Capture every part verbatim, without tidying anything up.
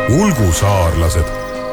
ulgusaarlased.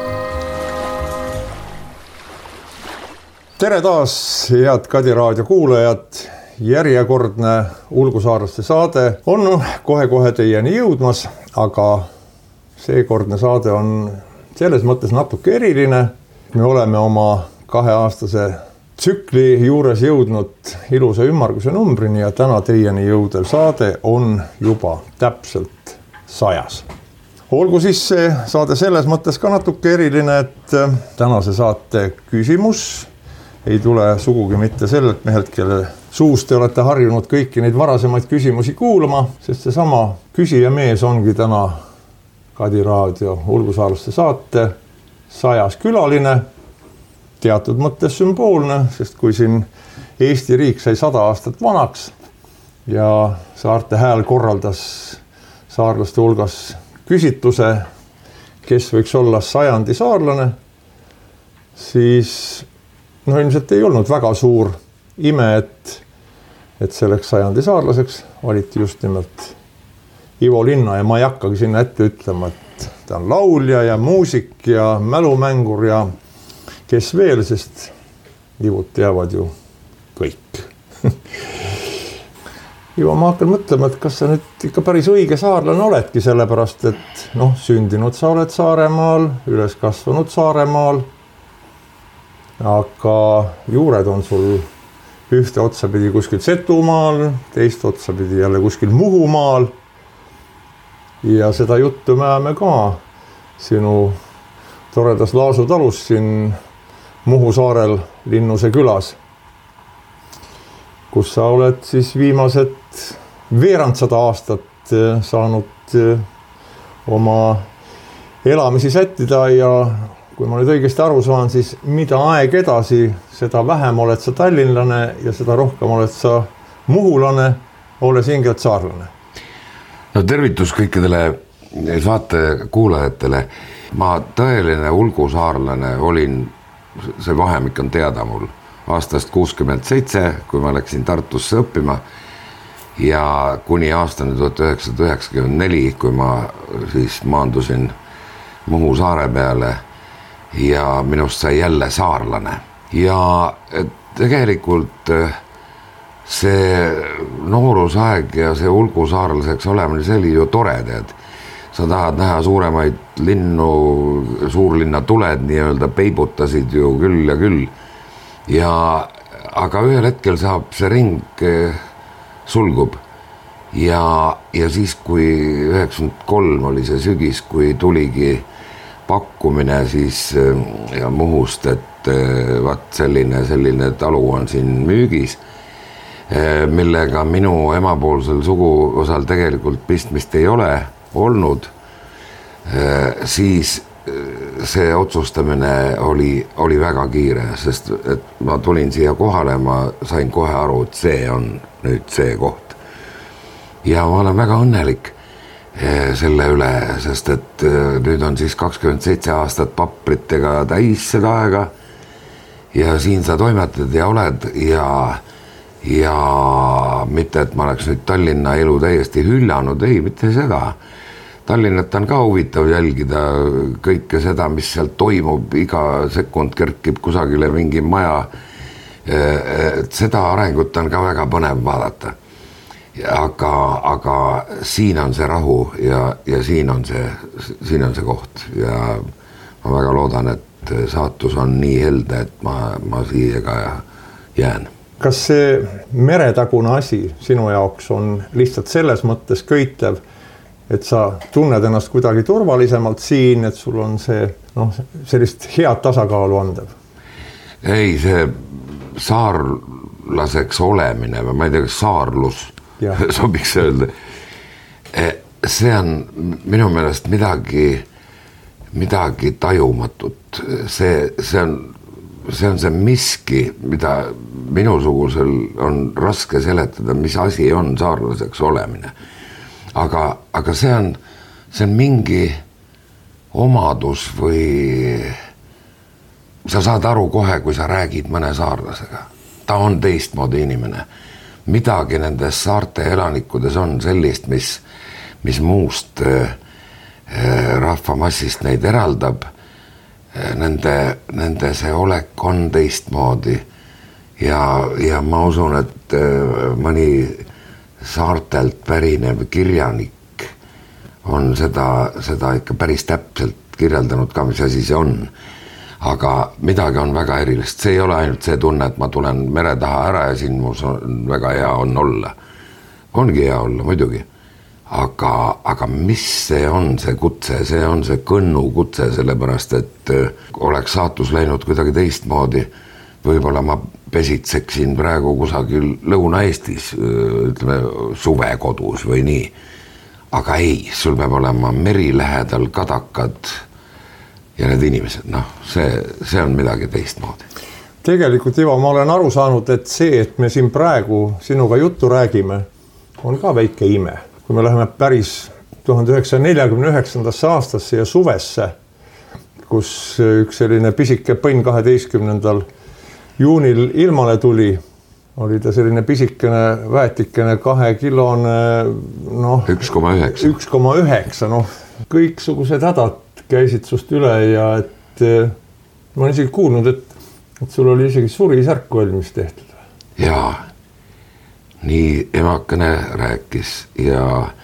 Tere taas, head Kadi raadio kuulajad. Järjekordne ulgusaarlaste saade on kohe-kohe teieni jõudmas, aga seekordne saade on selles mõttes natuke eriline. Me oleme oma kaheaastase tsükli juures jõudnud ilusa ümmarguse numbrini ja täna teieni jõudev saade on juba täpselt sajas. Olgu siis see saade selles mõttes ka natuke eriline, et tänase saate küsimus ei tule sugugi mitte sellelt mehelt, kelle suust te olete harjunud kõiki neid varasemaid küsimusi kuulama, sest see sama küsija mees ongi täna Kadi raadio ulgusaarlaste saate sajas külaline, teatud mõttes sümboolne, sest kui siin Eesti riik sai sada aastat vanaks ja Saarte Hääl korraldas saarlaste hulgas küsitluse, kes võiks olla sajandi saarlane, siis no ilmselt ei olnud väga suur ime, et, et selleks sajandi saarlaseks valiti just nimelt Ivo Linna ja ma ei hakkagi sinna ette ütlema, et ta on laulja ja muusik ja mälumängur ja kes veel, sest Ivot teavad ju kõik. Ivo, ma hakkan mõtlema, et kas sa nüüd ikka päris õige saarlane oledki, sellepärast, et noh, sündinud sa oled Saaremaal, üles kasvanud Saaremaal, aga juured on sul ühte otsapidi kuskil Setumaal, teist otsapidi jälle kuskil Muhumaal ja seda juttu me ajame ka sinu toredas Laasu talus siin Muhu saarel Linnuse külas, kus sa oled siis viimased veerandsada aastat saanud oma elamisi sättida ja kui ma nüüd õigesti aru saan, siis mida aeg edasi, seda vähem oled sa tallinlane ja seda rohkem oled sa muhulane, olles hingelt saarlane. No tervitus kõikidele saate kuulajatele. Ma tõeline ulgusaarlane olin, see vahemik on teada mul, aastast kuuskümmend seitse, kui ma läksin Tartusse õppima ja kuni aastani tuhat üheksasada üheksakümmend neli, kui ma siis maandusin Muhu saare peale ja minust sai jälle saarlane. Ja tegelikult see noorusaeg ja see ulgusaarlaseks olemine, see oli ju tore, tead. Sa tahad näha suuremaid linnu, suurlinna tuled nii-öelda peibutasid ju küll ja küll. Ja, aga ühel hetkel saab see ring sulgub ja, ja siis, kui üheksakümmend kolm oli see sügis, kui tuligi pakkumine siis ja Muhust, et vaat selline, selline talu on siin müügis, millega minu emapoolsel suguosal tegelikult pistmist ei ole olnud, siis see otsustamine oli, oli väga kiire, sest et ma tulin siia kohale, ma sain kohe aru, et see on nüüd see koht. Ja ma olen väga õnnelik selle üle, sest et nüüd on siis kakskümmend seitse aastat papritega täis seda aega ja siin sa toimetad ja oled ja ja mitte, et ma oleks nüüd Tallinna elu täiesti hüljanud, ei, mitte seda. Tallinnat on ka huvitav jälgida kõike seda, mis sealt toimub, iga sekund kerkib kusagile mingi maja. Seda arengut on ka väga põnev vaadata. Aga, aga siin on see rahu ja, ja siin, on see, siin on see koht ja ma väga loodan, et saatus on nii helde, et ma, ma siia ka jään. Kas see meretagune asi sinu jaoks on lihtsalt selles mõttes köitev, et sa tunned ennast kuidagi turvalisemalt siin, et sul on see noh, sellist head tasakaalu andev? Ei, see saarlaseks olemine, ma ei tea, kas saarlus ja. Sobiks öelda. See on minu meelest midagi, midagi tajumatut. See, see on see on see miski, mida minusugusel on raske seletada, mis asi on saarlaseks olemine. Aga, aga see on, see on mingi omadus või sa saad aru kohe, kui sa räägid mõne saarlasega. Ta on teistmoodi inimene. Midagi nendes saarte elanikudes on sellist, mis, mis muust rahvamassist neid eraldab, nende, nende see olek on teistmoodi ja, ja ma usun, et mõni saartelt pärinev kirjanik on seda, seda ikka päris täpselt kirjeldanud ka, mis asi see on. Aga midagi on väga erilist, see ei ole ainult see tunne, et ma tulen mere taha ära ja siin mus on väga hea on olla. Ongi hea olla, muidugi. Aga, aga mis see on see kutse, see on see kõnnu kutse, sellepärast, et oleks saatus läinud kuidagi teistmoodi. Võib-olla ma pesitseksin praegu kusagil Lõuna-Eestis, ütleme suvekodus või nii. Aga ei, sul peab olema meri lähedal kadakad ja need inimesed, noh, see, see on midagi teistmoodi. Tegelikult, Ivo, ma olen aru saanud, et see, et me siin praegu sinuga juttu räägime, on ka väike ime. Kui me läheme päris tuhande üheksasaja neljakümne üheksandasse aastasse ja suvesse, kus üks selline pisike põnn kaheteistkümnendal juunil ilmale tuli, oli ta selline pisikene väetikene kahekilone, noh, üks koma üheksa. üks koma üheksa, noh, kõiksugused hädad käisid sust üle ja et ma olen isegi kuulnud, et, et sul oli isegi surisärk valmis tehtud. Jaa. Nii emakene rääkis ja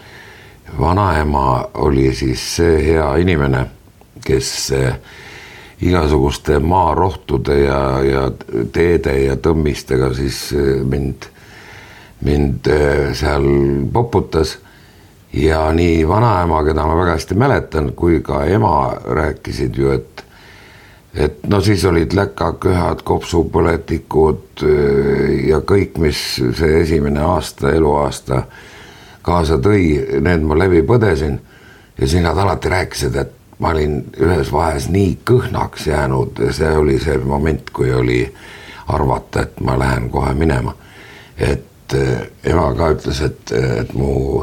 vanaema oli siis see hea inimene, kes igasuguste maarohtude ja, ja teede ja tõmmistega siis mind, mind seal poputas. Ja nii vanaema, keda ma väga hästi mäletan, kui ka ema rääkisid ju, et et no siis olid läkaköhad, kopsupõletikud ja kõik, mis see esimene aasta, eluaasta kaasa tõi, need ma läbi põdesin ja siis nad alati rääkisid, et ma olin ühes vahes nii kõhnaks jäänud ja see oli see moment, kui oli arvata, et ma lähen kohe minema. Et ema ka ütles, et, et mu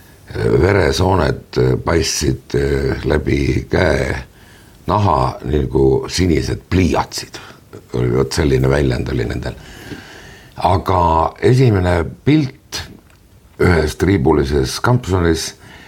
veresoonet paissid läbi käe naha nagu sinised pliiatsid. Oli selline väljend oli nendel. Aga esimene pilt ühes triibulises kampsunis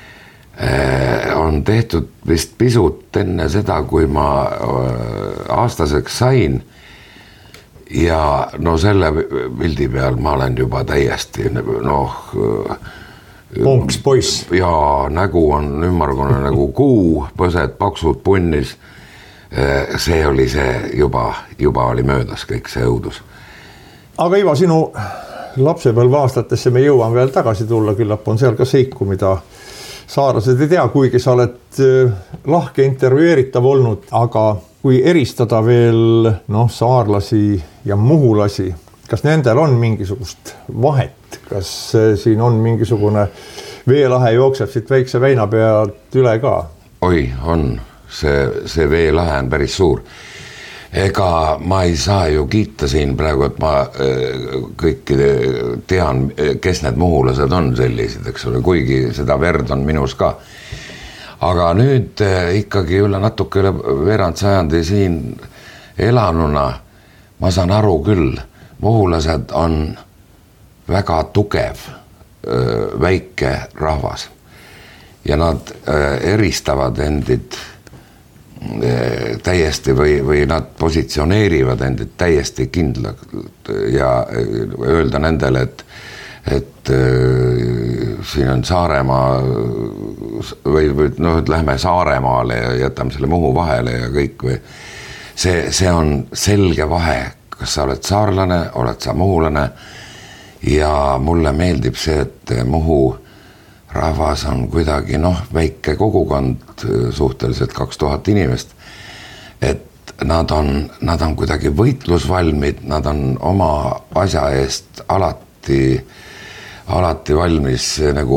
on tehtud vist pisut enne seda, kui ma aastaseks sain. Ja no selle pildi peal ma olen juba täiesti, noh, Ponks poiss. Ja nägu on ümmargune nagu kuu, põsed, paksud punnis. See oli see juba, juba oli möödas kõik see õudus. Aga Ivo, sinu lapsepõlve aastatesse me jõuame veel tagasi tulla, küllap on seal ka seiku, mida saarlased ei tea, kuigi sa oled lahke intervjueeritav olnud, aga kui eristada veel noh, saarlasi ja muhulasi, kas nendel on mingisugust vahet? Kas siin on mingisugune veelahe jookseb siit väikse väina pealt üle ka? Oi, on. See, see veelahe on päris suur. Ega ma ei saa ju kiita siin praegu, et ma kõiki tean, kes need muhulased on sellised, eks ole, kuigi seda verd on minus ka. Aga nüüd ikkagi üle natuke üle veerand sajandi siin elanuna ma saan aru küll, muhulased on väga tugev väike rahvas ja nad eristavad endid täiesti või, või nad positsioneerivad endid täiesti kindlalt ja öelda nendele, et, et siin on Saaremaa või, või noh, et lähme Saaremaale ja jätame selle Muhu vahele ja kõik või see, see on selge vahe, kas sa oled saarlane, oled sa muhulane ja mulle meeldib see, et Muhu rahvas on kuidagi noh, väike kogukond, suhteliselt kaks tuhat inimest, et nad on, nad on kuidagi võitlusvalmid, nad on oma asja eest alati, alati valmis nagu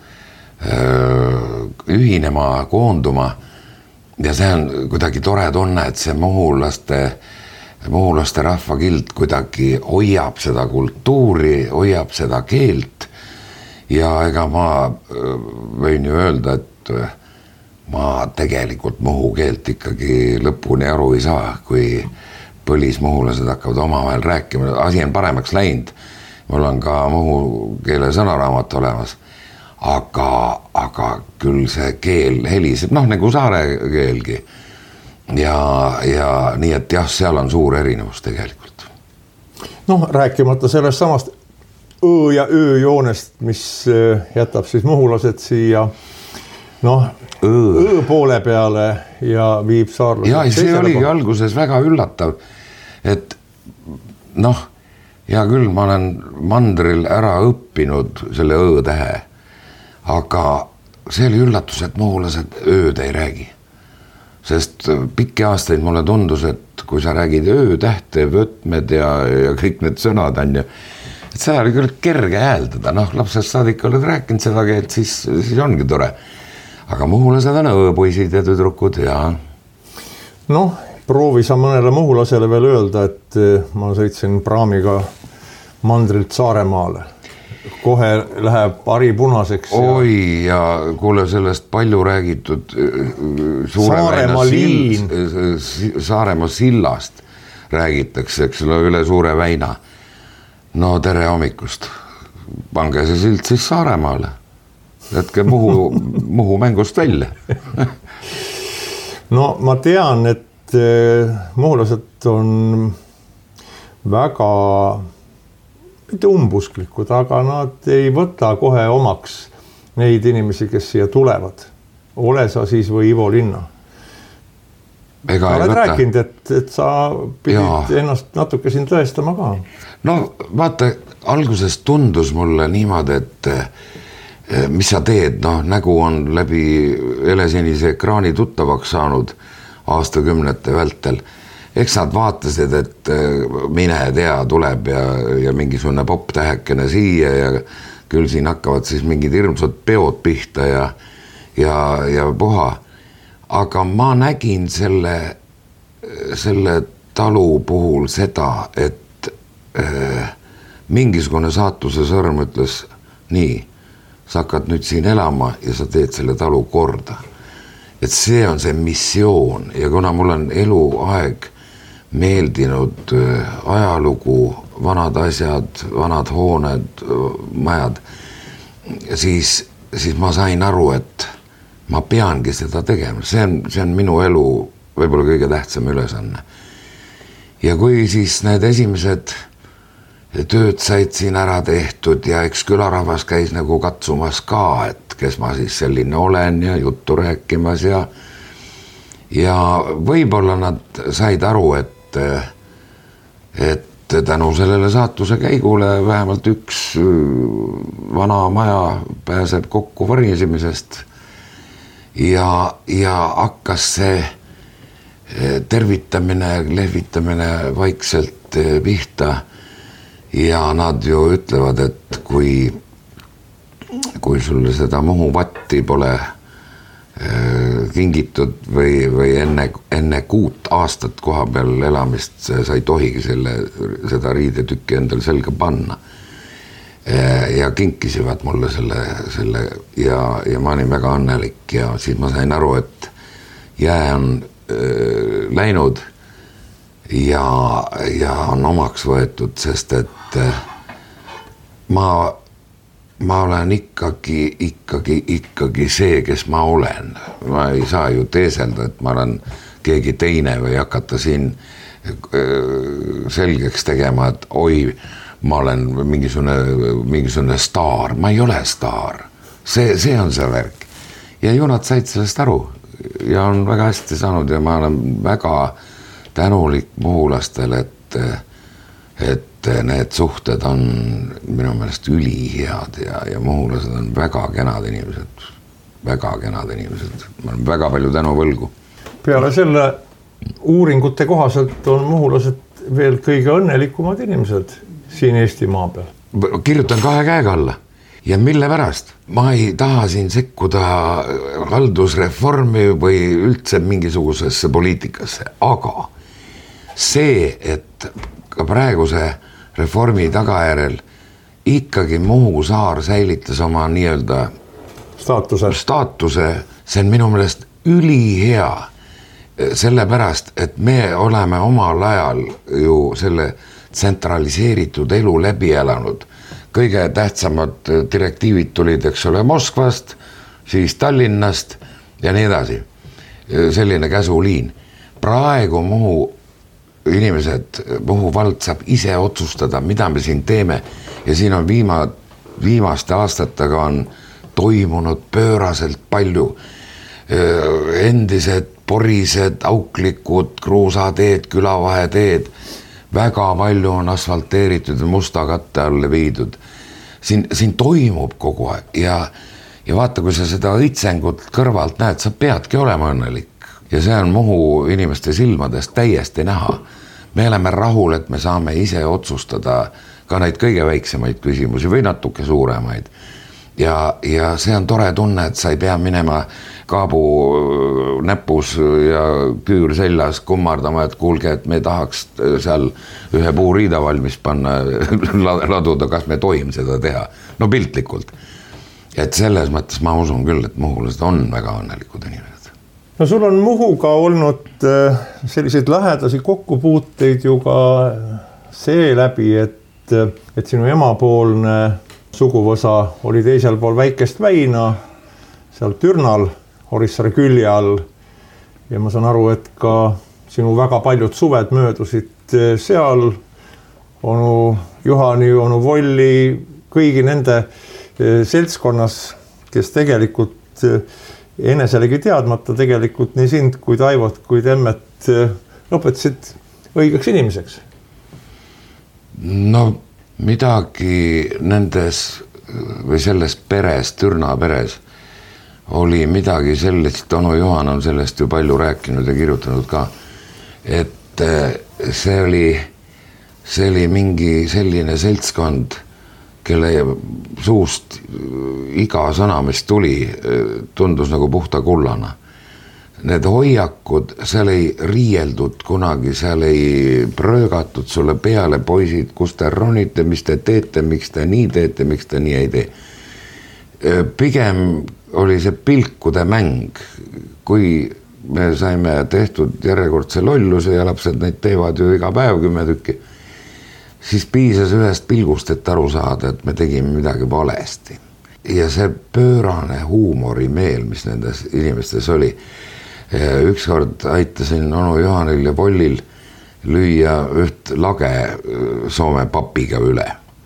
öö, ühinema, koonduma ja see on kuidagi tore tunne, et see muhulaste, muhulaste rahvakild kuidagi hoiab seda kultuuri, hoiab seda keelt. Ja ega ma võin ju öelda, et ma tegelikult muhu keelt ikkagi lõpuni aru ei saa, kui põlismuhulased hakkavad omavahel rääkima. Asi on paremaks läinud. Mul on ka muhu keele sõnaraamat olemas. aga, aga küll see keel heliseb, noh nagu saare keelgi. Ja, ja nii, et jah, seal on suur erinevus tegelikult. Noh, rääkimata sellest samast öö ja öö joonest, mis jätab siis muhulased siia noh, öö. öö poole peale ja viib saarlased. Ja see oligi alguses väga üllatav, et noh, ja küll ma olen mandril ära õppinud selle öö tähe, aga see oli üllatus, et muhulased ööd ei räägi. Sest pikki aastaid mulle tundus, et kui sa räägid öö tähte, võtmed ja, ja kõik need sõnad on ju, et see oli küll kerge hääldada, noh, lapsest saadik oled rääkinud seda keelt, siis, siis ongi tore. Aga muhulased on ööpoisid ja tüdrukud ja... Noh, proovi sa mõnele muhulasele veel öelda, et ma sõitsin praamiga mandrilt Saaremaale. Kohe läheb pari punaseks. Ja... Oi, ja kuule sellest palju räägitud Saaremaa liin. Saaremaa sillast räägitakse, eks ole, üle Suure Väina. No tere hommikust. Pange see silt siis Saaremaale. Jätke muhu, muhu mängust välja. No ma tean, et muhulased on väga mitte umbusklikud, aga nad ei võta kohe omaks neid inimesi, kes siia tulevad. Ole sa siis või Ivo Linna. Ega oled rääkinud, et, et sa pidid ja. Ennast natuke siin tõestama ka. No vaata, alguses tundus mulle niimoodi, et mis sa teed, noh, nägu on läbi helesinise ekraani tuttavaks saanud aastakümnete vältel. Eks nad vaatasid, et mine tea tuleb ja, ja mingisugune poptähekene siia ja küll siin hakkavad siis mingid hirmsad peod pihta ja, ja, ja puha. Aga ma nägin selle, selle talu puhul seda, et äh, mingisugune saatuse sõrm ütles nii, sa hakkad nüüd siin elama ja sa teed selle talu korda. Et see on see missioon ja kuna mul on eluaeg meeldinud ajalugu, vanad asjad, vanad hooned, majad, siis, siis ma sain aru, et ma peangi seda tegema. See on, see on minu elu võib-olla kõige tähtsam ülesanne. Ja kui siis need esimesed tööd said siin ära tehtud ja eks külarahvas käis nagu katsumas ka, et kes ma siis selline olen ja juttu rääkimas ja ja võib-olla nad said aru, et et tänu sellele saatuse käigule vähemalt üks vana maja pääseb kokku varisemisest ja, ja hakkas see tervitamine, lehvitamine vaikselt pihta ja nad ju ütlevad, et kui kui sulle seda Muhu vatti pole kingitud või, või enne, enne kuut aastat koha peal elamist sa ei tohigi selle, seda riidetükki endal selga panna. Ja kinkisivad mulle selle, selle ja, ja ma olin väga õnnelik ja siis ma sain aru, et jää on äh, läinud ja, ja on omaks võetud, sest et äh, ma ma olen ikkagi, ikkagi, ikkagi see, kes ma olen. Ma ei saa ju teeselda, et ma olen keegi teine või hakata siin selgeks tegema, et oi, ma olen mingisugune, mingisugune staar. Ma ei ole staar. See, see on see värk. Ja ju nad said sellest aru ja on väga hästi saanud ja ma olen väga tänulik muhulastele, et, et need suhted on minu meelest ülihead ja, ja muhulased on väga kenad inimesed, väga kenad inimesed. Ma olen väga palju tänu võlgu. Peale selle uuringute kohaselt on muhulased veel kõige õnnelikumad inimesed siin Eesti maa peal. Kirjutan kahe käega alla ja mille pärast? Ma ei taha siin sekkuda haldusreformi või üldse mingisugusesse poliitikasse, aga see, et ka praeguse reformi tagajärel ikkagi Muhu saar säilitas oma nii-öelda staatuse. staatuse, see on minu meelest ülihea, sellepärast, et me oleme omal ajal ju selle tsentraliseeritud elu läbi elanud. kõige tähtsamad direktiivid tulid, eks ole, Moskvast, siis Tallinnast ja nii edasi. Selline käsuliin. Praegu Muhu inimesed, Muhu vald saab ise otsustada, mida me siin teeme ja siin on viima, viimaste aastatega on toimunud pööraselt palju. Endised porised, auklikud, kruusateed, külavaheteed, väga palju on asfalteeritud ja musta katte alle viidud. Siin, siin toimub kogu aeg ja, ja vaata, kui sa seda õitsengut kõrvalt näed, sa peadki olema õnnelik. Ja see on Muhu inimeste silmadest täiesti näha. Me oleme rahul, et me saame ise otsustada ka neid kõige väiksemaid küsimusi või natuke suuremaid. Ja, ja see on tore tunne, et sa ei pea minema kaabu näpus ja küür seljas kummardama, et kuulge, et me tahaks seal ühe puuriida valmis panna, laduda, kas me tohime seda teha. No piltlikult. Et selles mõttes ma usun küll, et muhulased on väga õnnelikud inimesed. No sul on Muhuga olnud selliseid lähedasi kokkupuuteid ju ka see läbi, et, et sinu emapoolne suguvõsa oli teisel pool väikest väina, seal Türnal, Orissaare külje all. Ja ma saan aru, et ka sinu väga paljud suved möödusid seal, onu Juhani, onu Volli, kõigi nende seltskonnas, kes tegelikult eneselegi teadmata tegelikult nii sind kui Taivot kui Temmet õpetasid õigeks inimeseks. No midagi nendes või selles peres, Türna peres oli midagi sellist, onu Juhan on sellest ju palju rääkinud ja kirjutanud ka, et see oli, see oli mingi selline seltskond, kelle suust iga sõna, mis tuli, tundus nagu puhta kullana. Need hoiakud, seal ei riieldud kunagi, seal ei pröögatud sulle peale, poisid, kus te ronite, mis te teete, miks te nii teete, miks te nii ei tee. Pigem oli see pilkude mäng, kui me saime tehtud järjekordse lolluse ja lapsed neid teevad ju iga päev kümme tükki, siis piisas ühest pilgust, et aru saada, et me tegime midagi valesti. Ja see pöörane huumorimeel, mis nendes inimestes oli, ükskord aitasin onu Juhanil ja Vollil lüüa üht lage Soome papiga üle.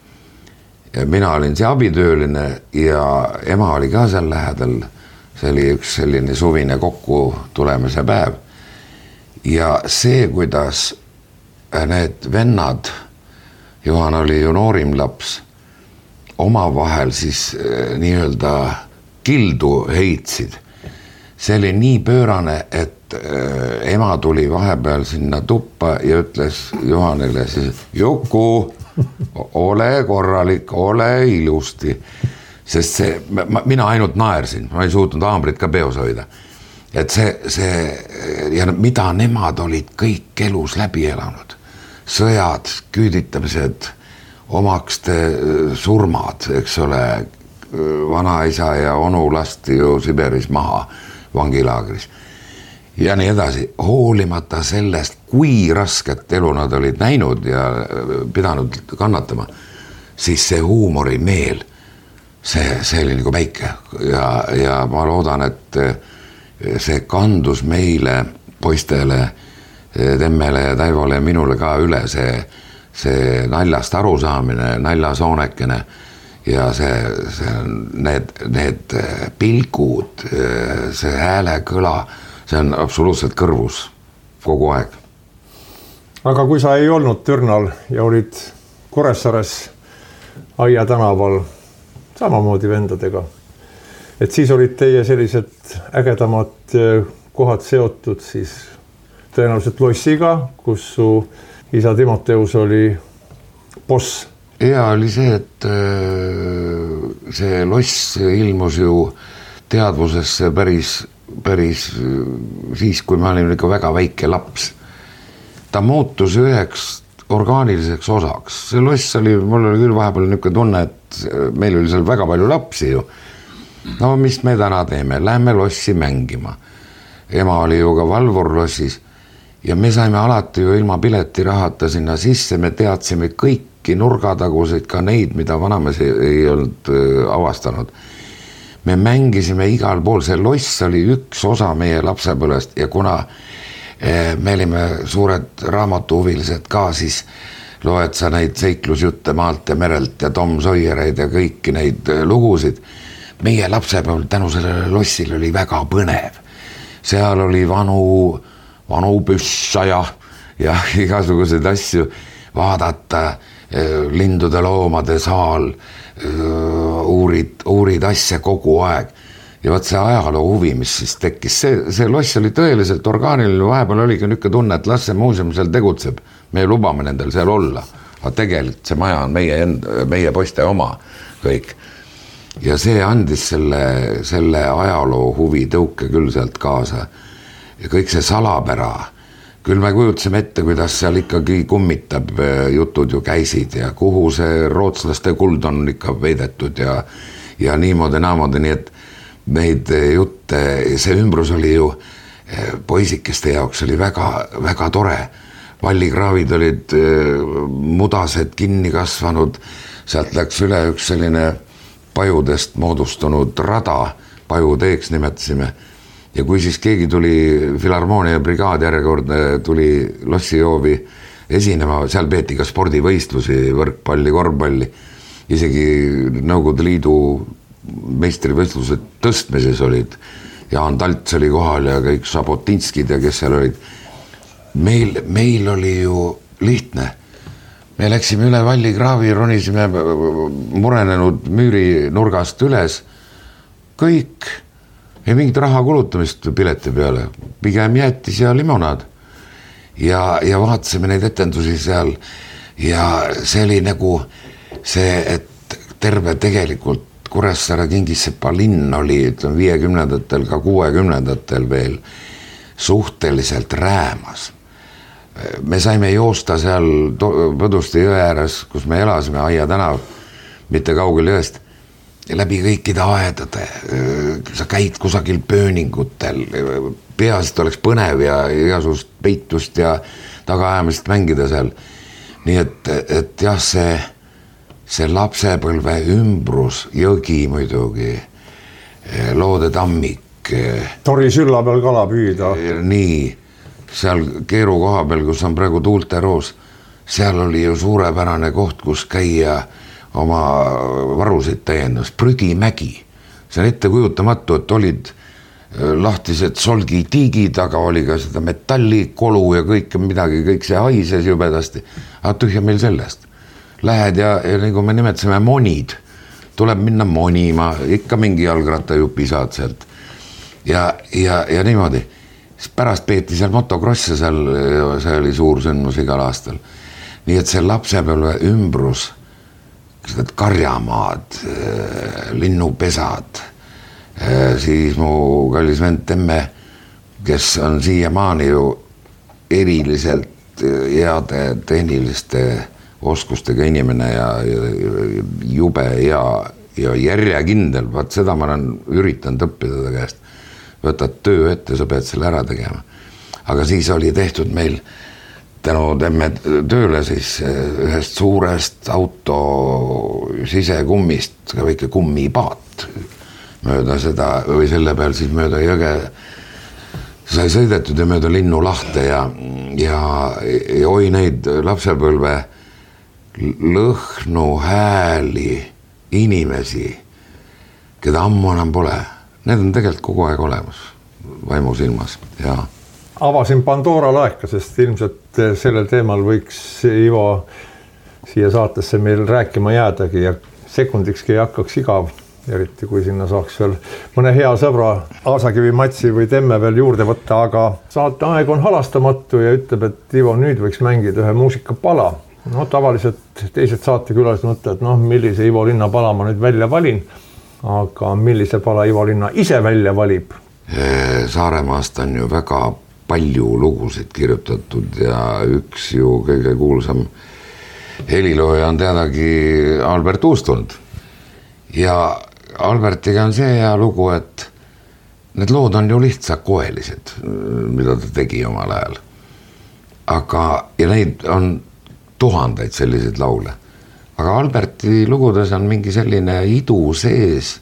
Ja mina olin see abitööline ja ema oli ka seal lähedal. See oli üks selline suvine kokku tulemise päev. Ja see, kuidas need vennad, Juhan oli ju noorim laps, omavahel siis nii-öelda kildu heitsid. See oli nii pöörane, et ema tuli vahepeal sinna tuppa ja ütles Juhanile siis, Juku, ole korralik, ole ilusti. Sest see, ma, mina ainult naersin, ma ei suutnud haamrit ka peos hoida. Et see, see, ja mida nemad olid kõik elus läbi elanud. Sõjad, küüditamised, omakste surmad, eks ole, vanaisa ja onu lasti ju Siberis maha vangilaagris. Ja nii edasi, hoolimata sellest, kui rasket elu nad olid näinud ja pidanud kannatama, siis see huumorimeel, see, see oli nagu väike. Ja, ja ma loodan, et see kandus meile, poistele, Temmele ja Taivole ja minule ka üle see, see naljast arusaamine, naljasoonekene ja see, see, need, need pilgud, see hääle kõla, see on absoluutselt kõrvus kogu aeg. Aga kui sa ei olnud Türnal ja olid Kuressaares Aia tänaval samamoodi vendadega, et siis olid teie sellised ägedamad kohad seotud siis tõenäoliselt lossiga, kus su isa Timoteus oli boss. Ja oli see, et see loss ilmus ju teadvusesse päris, päris siis, kui ma olin ikka väga väike laps. Ta muutus üheks orgaaniliseks osaks. See loss oli, mul oli küll vahepeal niisugune tunne, et meil oli seal väga palju lapsi ju. No mis me täna teeme? Lähme lossi mängima. Ema oli ju ka valvur lossis. Ja me saime alati ju ilma piletirahata sinna sisse, me teadsime kõik kõiki nurgataguseid, ka neid, mida vanamees ei, ei olnud avastanud. Me mängisime igal pool, see loss oli üks osa meie lapsepõlvest ja kuna me olime suured raamatuhuvilised ka, siis loed sa neid seiklusjutte maalt ja merelt ja Tom Sawyereid ja kõiki neid lugusid. Meie lapsepõlv tänu sellele lossile oli väga põnev. Seal oli vanu, vanu püssa ja, ja igasuguseid asju vaadata, lindude, loomade saal, uurid, uurid asja kogu aeg. Ja võt see ajaloo huvi, mis siis tekkis, see, see loss oli tõeliselt orgaaniline, vahepeal oligi niisugune tunne, et las see muuseum seal tegutseb, me lubame nendel seal olla, aga tegelikult see maja on meie, meie poiste oma kõik. Ja see andis selle, selle ajaloo huvi tõuke küll sealt kaasa ja kõik see salapära. Küll me kujutasime ette, kuidas seal ikkagi kummitab, jutud ju käisid ja kuhu see rootslaste kuld on ikka veidetud ja, ja niimoodi, naamoodi, nii et neid jutte, see ümbrus oli ju poisikeste jaoks oli väga, väga tore. Vallikraavid olid mudased kinni kasvanud, sealt läks üle üks selline pajudest moodustunud rada, pajuteeks nimetasime. Ja kui siis keegi tuli Filharmoonia brigaad järjekordne tuli lossijoovi esinema, seal peeti ka spordivõistlusi, võrkpalli, korvpalli, isegi Nõukogude Liidu meistrivõistlused tõstmises olid. Jaan Talts oli kohal ja kõik Sabotinskid ja kes seal olid. Meil, meil oli ju lihtne. Me läksime üle Vallikraavi, ronisime murenenud müüri nurgast üles. Kõik ei mingit raha kulutamist pileti peale, pigem jättis ja limonaad ja, ja vaatasime neid etendusi seal ja see oli nagu see, et terve tegelikult Kuressaare Kingissepa linn oli ütleme viiekümnendatel ka kuuekümnendatel veel suhteliselt räämas. Me saime joosta seal Põduste jõe ääres, kus me elasime, Aia tänav, mitte kaugel jõest, läbi kõikide aedade, sa käid kusagil pööningutel, peasid oleks põnev ja igasugust peitust ja tagaajamist mängida seal. Nii et, et jah, see, see lapsepõlve ümbrus, jõgi muidugi, Loode tammik. Tori sülla peal kala püüda. Nii, seal keeru koha peal, kus on praegu Tuulteroos, seal oli ju suurepärane koht, kus käia oma varusid täiendas, Prügimägi. See on ette kujutamatu, et olid lahtised solgitiigid, aga oli ka seda metallikolu ja kõik midagi, kõik see haises jubedasti. Aga tühja meil sellest. Lähed ja, ja nagu me nimetasime monid, tuleb minna monima, ikka mingi jalgrattajupi saad sealt. Ja, ja, ja niimoodi. Pärast peeti seal motokrosse, seal, see oli suur sündmus igal aastal. Nii et see lapsepõlve ümbrus, karjamaad, linnupesad, siis mu kallis vend Temme, kes on siiamaani ju eriliselt heade tehniliste oskustega inimene ja, ja jube hea ja järjekindel, vaat seda ma olen üritanud õppida ta käest. Võtad töö ette, sa pead selle ära tegema. Aga siis oli tehtud meil tänu Temme tööle siis ühest suurest auto sisekummist ka väike kummipaat mööda seda või selle peal siis mööda jõge sai sõidetud ja mööda Linnulahte ja, ja, ja oi neid lapsepõlve lõhnu hääli inimesi, keda ammu enam pole. Need on tegelikult kogu aeg olemas vaimu silmas ja avasin Pandora laeka, sest ilmselt sellel teemal võiks Ivo siia saatesse meil rääkima jäädagi ja sekundikski ei hakkaks igav, eriti kui sinna saaks veel mõne hea sõbra Aasakivi Matsi või Temme veel juurde võtta, aga saate aeg on halastamatu ja ütleb, et Ivo nüüd võiks mängida ühe muusikapala. No tavaliselt teised saatekülalised mõtlevad, noh millise Ivo Linna pala ma nüüd välja valin, aga millise pala Ivo Linna ise välja valib? Saaremaast on ju väga palju lugusid kirjutatud ja üks ju kõige kuulsam helilooja on teadagi Albert Uustund. Ja Albertiga on see hea lugu, et need lood on ju lihtsalt koelised, mida ta tegi omal ajal. Aga, ja neid on tuhandeid selliseid laule. aga Alberti lugudes on mingi selline idu sees,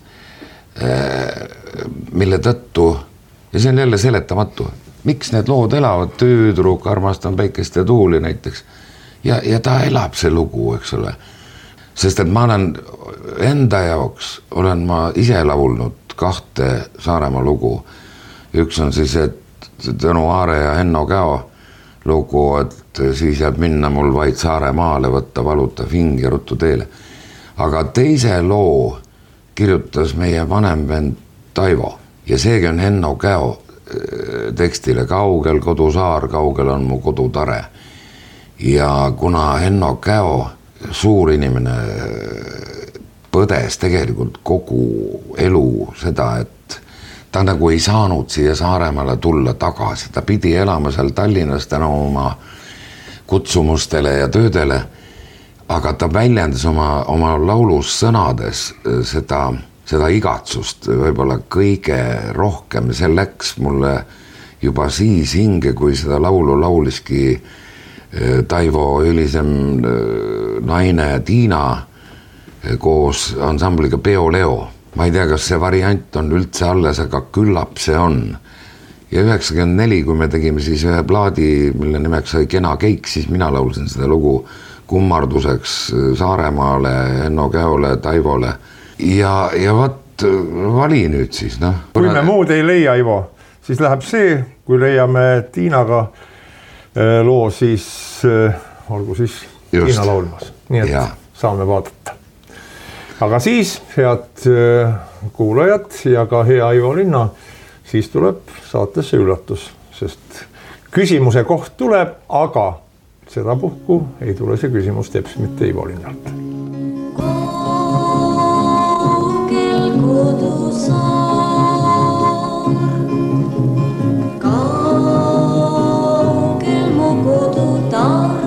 mille tõttu, ja see on jälle seletamatu, miks need lood elavad, tüüdruk, armastan päikest ja tuuli näiteks, ja, ja ta elab see lugu, eks ole. Sest et ma olen enda jaoks, olen ma ise laulnud kahte Saaremaa lugu. Üks on siis, et Tõnu Aare ja Henno Käo lugu, et siis jääb minna mul vaid Saaremaale, võtta valutav hing ja ruttu teele. Aga teise loo kirjutas meie vanem vend Taivo ja seegi on Henno Käo tekstile kaugel kodusaar, kaugel on mu kodutare. Ja kuna Henno Käo suur inimene põdes tegelikult kogu elu seda, et ta nagu ei saanud siia Saaremaale tulla tagasi, ta pidi elama seal Tallinnas tänu oma kutsumustele ja töödele, aga ta väljendas oma, oma laulus sõnades seda, seda igatsust võib-olla kõige rohkem. See läks mulle juba siis hinge, kui seda laulu lauliski Taivo Ülisem naine Tiina koos ansambliga Peo Leo. Ma ei tea, kas see variant on üldse alles, aga küllap see on. Ja üheksakümmend neli, kui me tegime siis ühe plaadi, mille nimeks sai Kena keik, siis mina laulsin seda lugu kummarduseks Saaremaale, Henno Käole, Taivole. Ja, ja vat, vali nüüd siis. No. Kui me muud ei leia, Ivo, siis läheb see, kui leiame Tiinaga loo, siis olgu siis Just. Tiina laulmas. Nii et ja. Saame vaadata. Aga siis, head kuulajad ja ka hea Ivo Linna, siis tuleb saatesse üllatus, sest küsimuse koht tuleb, aga seda puhku ei tule see küsimus teps mitte Ivo Linnalt. Kaugel kodusaar, kaugel mu kodutare,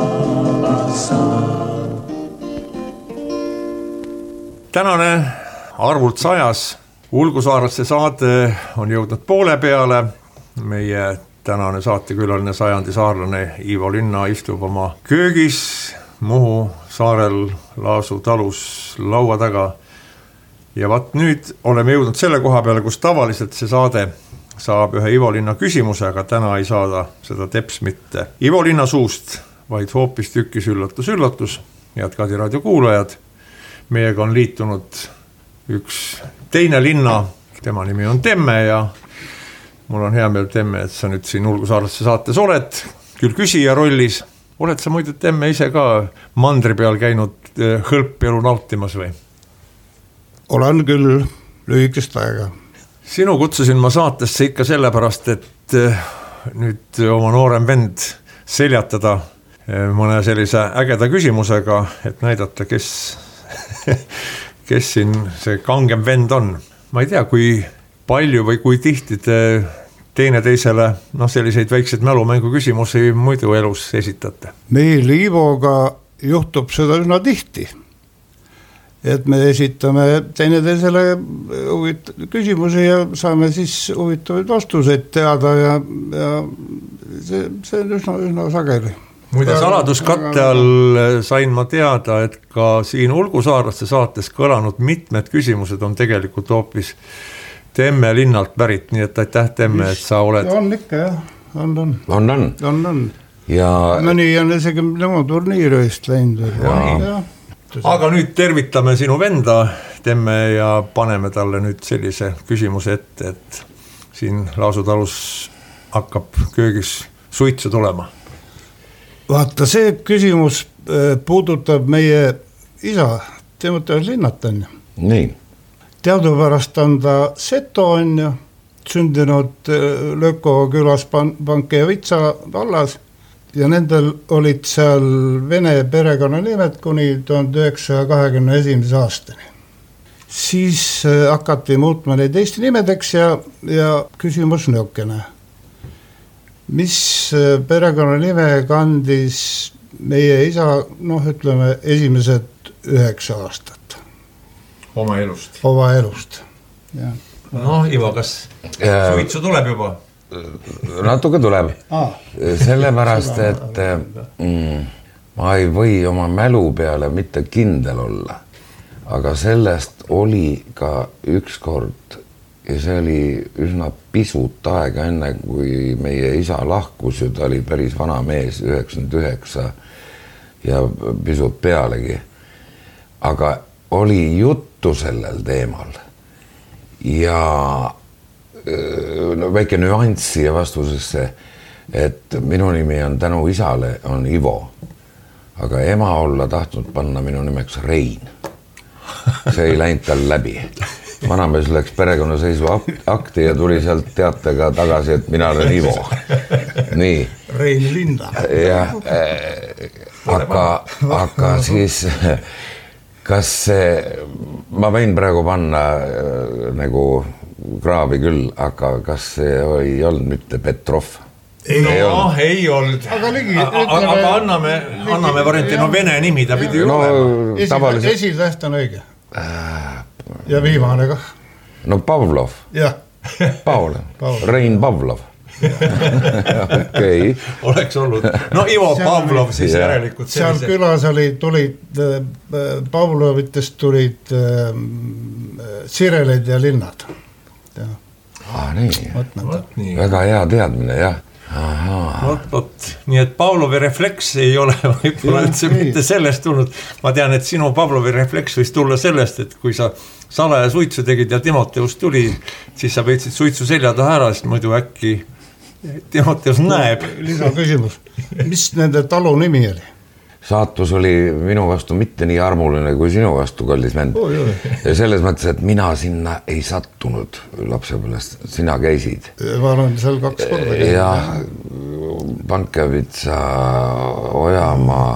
tänane arvult sajas. Ulgusaarlaste saade on jõudnud poole peale. Meie tänane saatekülaline sajandi saarlane Ivo Linna istub oma köögis Muhu saarel Laasu talus laua taga. Ja vaat nüüd oleme jõudnud selle koha peale, kus tavaliselt see saade saab ühe Ivo Linna küsimuse, aga täna ei saada seda teps mitte Ivo Linna suust, vaid hoopis tükkis üllatus, üllatus. Head Kadi raadio kuulajad, meiega on liitunud üks teine linna, tema nimi on Temme ja mul on hea meel, Temme, et sa nüüd siin Ulgusaarlaste saates oled, küll küsija rollis. Oled sa muidu, Temme, ise ka mandri peal käinud hõlpelu nautimas või? Olen küll lühikest aega. Sinu kutsusin ma saatesse ikka sellepärast, et nüüd oma noorem vend seljatada mõne sellise ägeda küsimusega, et näidata, kes, kes siin see kangem vend on. Ma ei tea, kui palju või kui tihti te teine teisele no, selliseid väikseid mälumängu küsimusi muidu elus esitate. Meil Ivoga juhtub seda üsna tihti. Et me esitame teine teisele huvit- küsimusi ja saame siis huvitavaid vastuseid teada ja, ja see, see on üsna, üsna sageli. Muide, saladuskatte all sain ma teada, et ka siin Ulgusaarlaste saates kõlanud mitmed küsimused on tegelikult hoopis Temme linnalt pärit, nii et aitäh, Temme, et sa oled. On ikka, jah. On, on. On, on. On, on. Ja... Mõni on isegi tema turniirist läinud. Ja. Aga nüüd tervitame sinu venda, Temme, ja paneme talle nüüd sellise küsimuse ette, et siin Laasu talus hakkab köögis suitsu tulema. Vaata, see küsimus puudutab meie isa, Timoteus Linnat on ju. Nii. Teadupärast on ta Seto on ju, sündinud Löko külas Pankevitsa vallas ja nendel olid seal vene perekonnanimed kuni tuhande üheksasaja kahekümne esimese aastani. Siis hakati muutma neid Eesti nimedeks ja, ja küsimus nõukene. Mis perekonnanime kandis meie isa, noh ütleme, esimesed üheksa aastat? Oma elust. Oma elust, jah. No, Ivo, kas suitsu tuleb juba? Natuke tuleb. Ah. Sellepärast, et mm, ma ei või oma mälu peale mitte kindel olla, aga sellest oli ka üks kord ja see oli üsna pisut aega enne, kui meie isa lahkus ja ta oli päris vana mees, üheksakümmend üheksa ja pisut pealegi. Aga oli juttu sellel teemal ja no, väike nüanssi ja vastusesse, et minu nimi on tänu isale on Ivo, aga ema olla tahtnud panna minu nimeks Rein. See ei läinud tal läbi. Vanamees läks perekonnaseisu akti ja tuli sealt teatega tagasi, et mina olen Ivo. Nii. Rein Linna. Ja, äh, aga, aga siis kas see, ma võin praegu panna äh, nagu kraavi küll, aga kas see ei olnud mitte Petrov? Ei, no, ei olnud. Ei olnud. Aga, ligi, aga, ütleme, aga anname, ligi, anname varianti, no vene nimi ta pidi no, olema. Tavaliselt... Esitäht on õige. Ja viimane kah. No Pavlov. Jah. Paul. Rein Pavlov. Okay. Oleks olnud. No Ivo seal Pavlov siis yeah. Järelikult. Seal sellise... külas oli, tulid Pavlovitest tulid äh, Sireled ja Linnad. Ja. Ah, nii. Võt, nii. Väga hea teadmine, jah. Vot, vot. Nii et Pavlovi refleks ei ole võib-olla üldse mitte sellest tulnud. Ma tean, et sinu Pavlovi refleks võis tulla sellest, et kui sa salaja suitsu tegid ja Timoteus tuli, siis sa võitsid suitsu selja taha ära, sest muidu äkki Timoteus näeb. Lisa küsimus. Mis nende talu nimi oli? Saatus oli minu vastu mitte nii armuline kui sinu vastu, kallis vend. Oh, ja selles mõttes, et mina sinna ei sattunud lapsepõlvest, sina käisid. Ma olen seal kaks korda. Ja Pankevitsa, Ojamaa,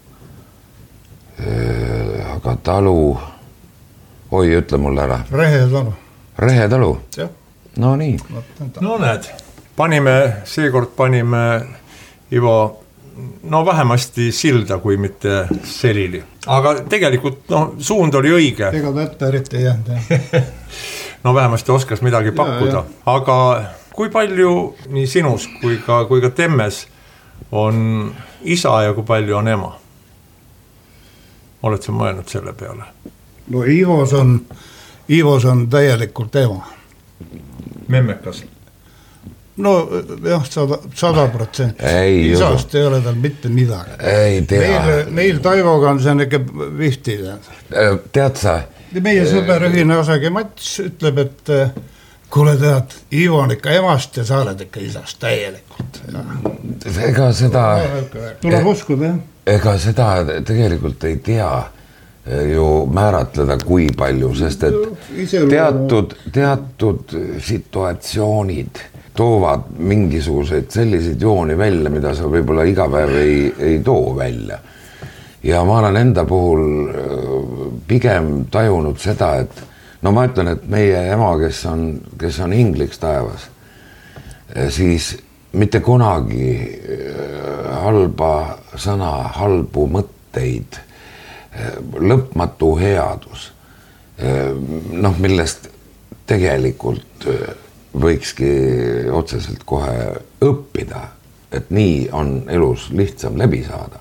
aga talu, oi, ütle mulle ära. Rehe talu. Rehe talu? Jah. No nii. No näed, panime, seekord panime Ivo no vähemasti silda, kui mitte selili. Aga tegelikult no, suund oli õige. Ega tätta eriti ei jäänud. No vähemasti oskas midagi pakkuda. Aga kui palju nii sinus kui ka, kui ka Temmes on isa ja kui palju on ema? Oled sa mõelnud selle peale? No Ivos on, Ivos on täielikult ema. Memmekas? No jah, sada, sada protsenti. Isast ei ole tal mitte midagi. Ei tea. Meil, meil Taivoga on see ikka vihti. Tead sa? Meie sõber ühine Asagi Mats ütleb, et kuule tead, Ivo on ikka emast ja sa oled ikka isast täielikult. Ega seda... Tuleb uskuda, jah. Ega seda tegelikult ei tea ju määratleda kui palju, sest et teatud, teatud situatsioonid toovad mingisuguseid selliseid jooni välja, mida sa võib-olla iga päev ei, ei too välja. Ja ma olen enda puhul pigem tajunud seda, et no ma ütlen, et meie ema, kes on, kes on ingliks taevas, siis mitte kunagi halba sõna, halbu mõtteid, lõpmatu headus, noh, millest tegelikult võikski otseselt kohe õppida, et nii on elus lihtsam läbi saada.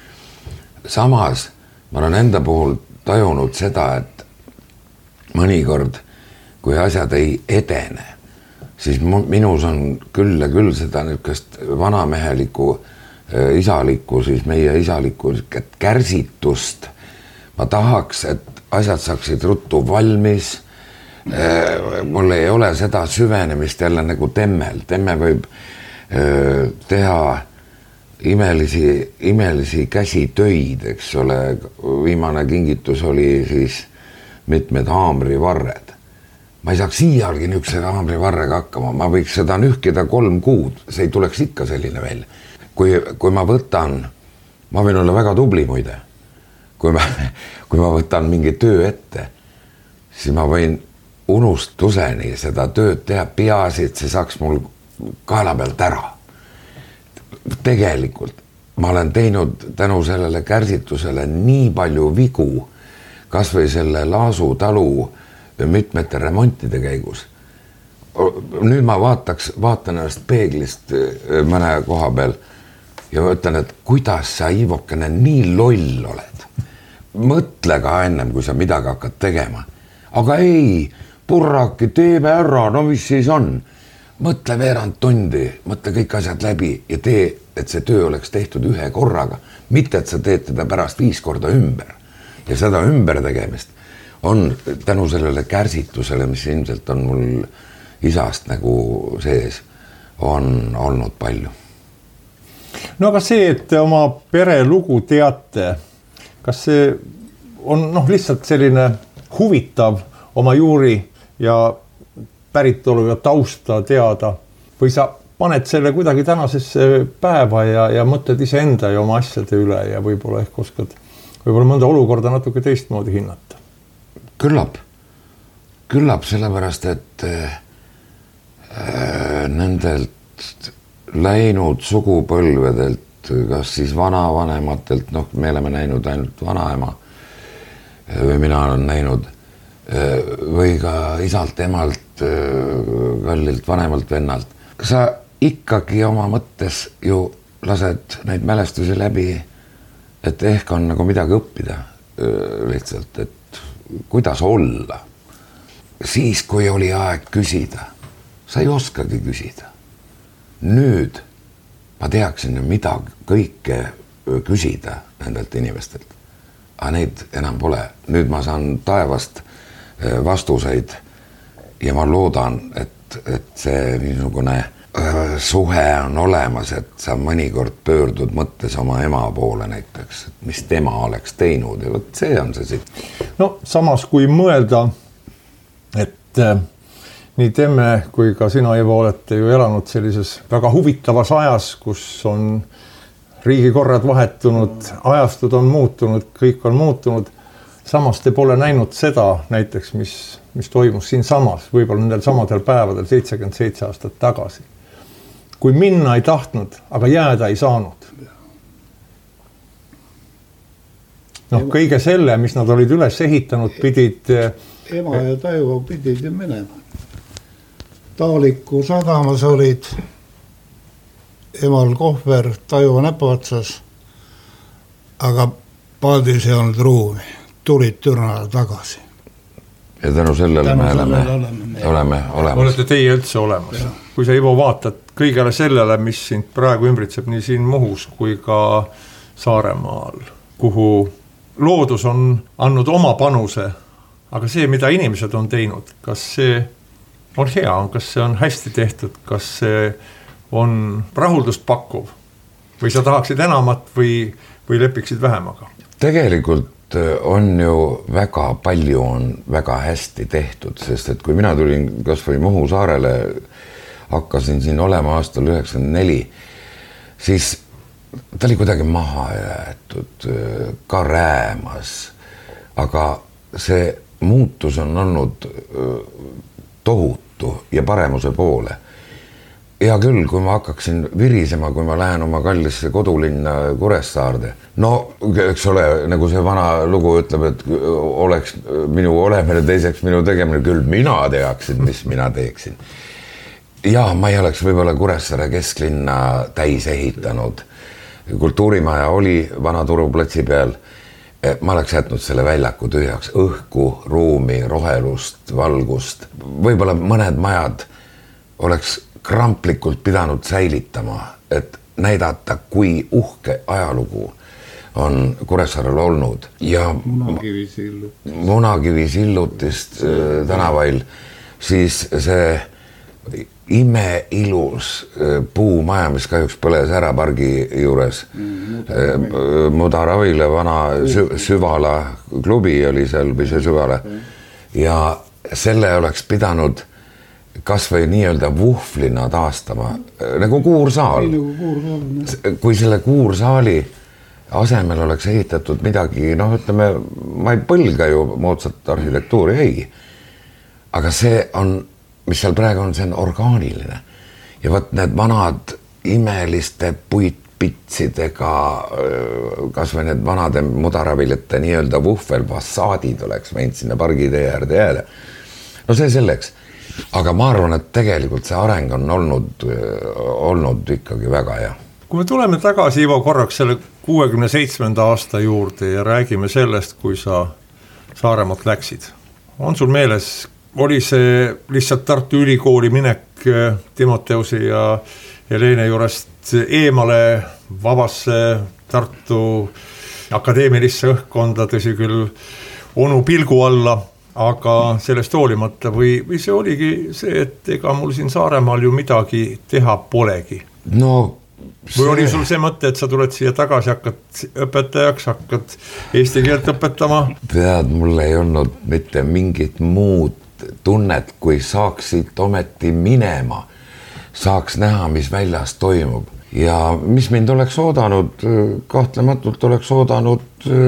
Samas ma olen enda puhul tajunud seda, et mõnikord, kui asjad ei edene, siis minus on küll ja küll seda niisugust vanameheliku isalikku, siis meie isalikku kärsitust. Ma tahaks, et asjad saaksid ruttu valmis. Mul ei ole seda süvenemist jälle nagu Temmel. Temme võib teha imelisi, imelisi käsitöid, eks ole. Viimane kingitus oli siis mitmed haamrivarred. Ma ei saaks siialgi niisuguse haamrivarrega hakkama. Ma võiks seda nühkida kolm kuud. See ei tuleks ikka selline välja. Kui, kui ma võtan, ma võin olla väga tubli muide. Kui ma, kui ma võtan mingi töö ette, siis ma võin unustuseni seda tööd teha peaasi, et see saaks mul kaela pealt ära. Tegelikult ma olen teinud tänu sellele kärsitusele nii palju vigu, kas või selle Laasu talu mitmete remontide käigus. Nüüd ma vaataks, vaatan ennast peeglist mõne koha peal ja ütlen, et kuidas sa, Ivokene, nii loll oled. Mõtle ka ennem, kui sa midagi hakkad tegema. Aga ei, purraki, teeme ära, no mis siis on? Mõtle veerand tundi, mõtle kõik asjad läbi ja tee, et see töö oleks tehtud ühe korraga. Mitte, et sa teed teda pärast viis korda ümber. Ja seda ümber tegemist on tänu sellele kärsitusele, mis ilmselt on mul isast nagu sees, on olnud palju. No aga see, et oma pere lugu teate, kas see on noh, lihtsalt selline huvitav oma juuri ja päritolu ja tausta teada või sa paned selle kuidagi tänasesse päeva ja, ja mõtled ise enda ja oma asjade üle ja võib-olla ehk oskad võib-olla mõnda olukorda natuke teistmoodi hinnata? Küllap, küllap sellepärast, et äh, nendelt läinud sugupõlvedelt, kas siis vanavanematelt, noh, me oleme näinud ainult vanaema või mina olen näinud või ka isalt, emalt, kallilt, vanemalt vennalt. Sa ikkagi oma mõttes ju lased neid mälestusi läbi, et ehk on nagu midagi õppida lihtsalt, et kuidas olla. Siis, kui oli aeg küsida, sa ei oskagi küsida. Nüüd ma teaksin, mida kõike küsida nendelt inimestelt. Aga neid enam pole. Nüüd ma saan taevast vastuseid ja ma loodan, et, et see niisugune suhe on olemas, et sa mõnikord pöördud mõttes oma ema poole näiteks, et mis tema oleks teinud ja võt see on see siit. No samas kui mõelda, et nii Temme kui ka sina, Ivo, olete ju elanud sellises väga huvitavas ajas, kus on riigikorrad vahetunud, ajastud on muutunud, kõik on muutunud. Samas te pole näinud seda näiteks, mis, mis toimus siin samas, võib-olla nendel samadel päevadel seitsekümmend seitse aastat tagasi. Kui minna ei tahtnud, aga jääda ei saanud. noh, kõige selle, mis nad olid üles ehitanud, pidid... Ema ja Taivo pidid ju minema. Taaliku sadamas olid emal kohver Taivo näpuotsas, aga paadis ei olnud ruumi, tulid Türnale tagasi. Ja tänu sellele tänu me oleme, oleme, oleme olemas. Olete teie üldse olemas. Ja. Kui sa, Ivo, vaatad kõigele sellele, mis sind praegu ümbritseb nii siin Muhus kui ka Saaremaal, kuhu loodus on andnud oma panuse, aga see, mida inimesed on teinud, kas see on hea, kas see on hästi tehtud, kas see on rahuldust pakkuv või sa tahaksid enamat või, või lepiksid vähemaga? Tegelikult on ju väga palju on väga hästi tehtud, sest et kui mina tulin kas või Muhu saarele, hakkasin siin olema aastal üheksakümmend neli, siis ta oli kuidagi maha jäetud, ka räämas, aga see muutus on olnud tohutu ja paremuse poole. Ja küll, kui ma hakkaksin virisema, kui ma lähen oma kallisse kodulinna Kuressaarde. No, eks ole, nagu see vana lugu ütleb, et oleks minu olemine teiseks minu tegemine, küll mina teaksin, mis mina teeksin. Ja ma ei oleks võib-olla Kuressaare kesklinna täis ehitanud. Kultuurimaja oli vana Turuplatsi peal. Ma oleks jätnud selle väljaku tühjaks, õhku, ruumi, rohelust, valgust. Võib-olla mõned majad oleks kramplikult pidanud säilitama, et näidata, kui uhke ajalugu on Kuressaarel olnud. Ja Munakivi sillutist tänavail, siis see imeilus puumaja, mis kahjuks põles ära pargi juures. Mudaravile vana Süvala klubi oli seal, või see Süvala. Ja selle oleks pidanud kas või nii-öelda vuhvlina taastama, nagu kuursaal. Kui selle kuursaali asemel oleks ehitatud midagi, noh, ütleme, ma ei põlga ju moodsat arhitektuuri, ei. Aga see on, mis seal praegu on, see on orgaaniline. Ja võt need vanad imeliste puitpitsidega, kas või need vanade mudaraviljate nii-öelda vuhvelfassaadid oleks võinud sinna pargitee äärde jääda. No see selleks. Aga ma arvan, et tegelikult see areng on olnud, olnud ikkagi väga hea. Kui me tuleme tagasi, Ivo, korraks selle kuuekümne seitsmenda aasta juurde ja räägime sellest, kui sa Saaremaalt läksid. On sul meeles, oli see lihtsalt Tartu Ülikooli minek Timoteusi ja Helene juurest eemale vabasse Tartu akadeemilisse õhkkonda, tõsi küll onu pilgu alla, aga sellest hoolimata või, või see oligi see, et ega mul siin Saaremaal ju midagi teha polegi. No, see... Või oli sul see mõte, et sa tuled siia tagasi, hakkad õpetajaks, hakkad eesti keelt õpetama? Tead, mul ei olnud mitte mingit muud tunnet, kui saaksid ometi minema, saaks näha, mis väljas toimub. Ja mis mind oleks oodanud, kahtlematult oleks oodanud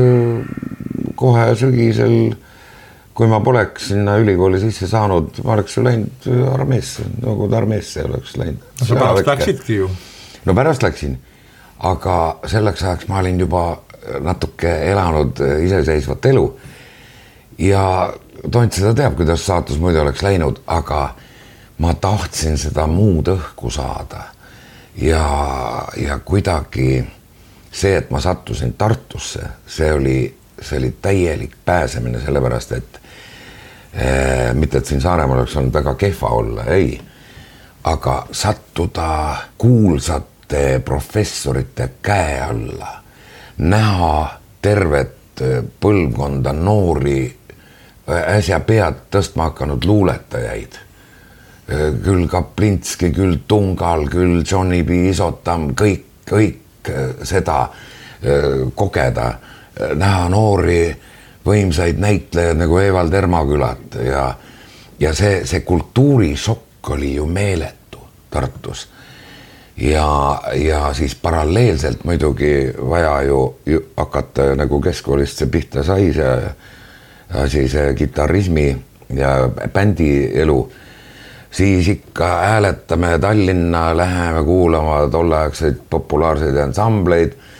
kohe sügisel, kui ma poleks sinna ülikooli sisse saanud, ma oleks ju läinud armeesse, nagu ta armeesse oleks läinud. No sa pärast läksidki ju. No pärast läksin, aga selleks ajaks ma olin juba natuke elanud iseseisvat elu. Ja Tont seda teab, kuidas saatus muidu oleks läinud, aga ma tahtsin seda muud õhku saada. Ja, ja kuidagi see, et ma sattusin Tartusse, see oli, see oli täielik pääsemine, sellepärast, et Eh, mitte, et siin Saaremaal oleks olnud väga kehva olla, ei. Aga sattuda kuulsate professorite käe alla, näha tervet põlvkonda noori, äsja pead tõstma hakanud luuletajaid. Küll Kaplinski, küll Tungal, küll Johnny B. Isotam, kõik, kõik seda kogeda, näha noori võimsaid näitlejaid nagu Evald Ermakülat ja, ja see, see kultuurisokk oli ju meeletu Tartus. Ja, ja siis paralleelselt muidugi vaja ju, ju hakata nagu keskkoolist see pihta sai see, siis kitarrismi ja bändi elu. Siis ikka hääletame Tallinna, läheme kuulama tolleaegseid populaarseid ansambleid,